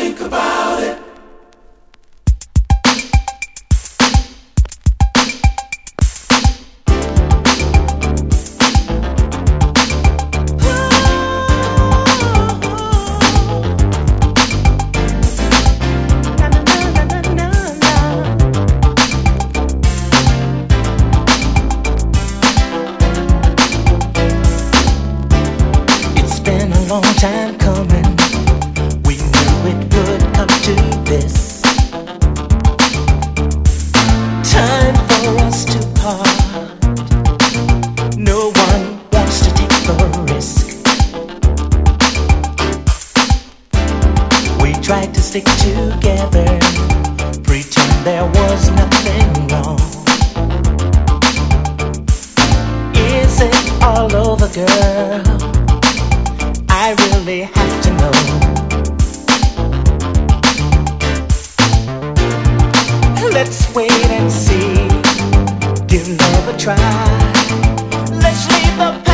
think about it. Long time coming, we knew it would come to this. Time for us to part. No one wants to take the risk. We tried to stick together, pretend there was nothing wrong. Is it all over, girl? I really have to know. Let's wait and see. Give love a try. Let's leave the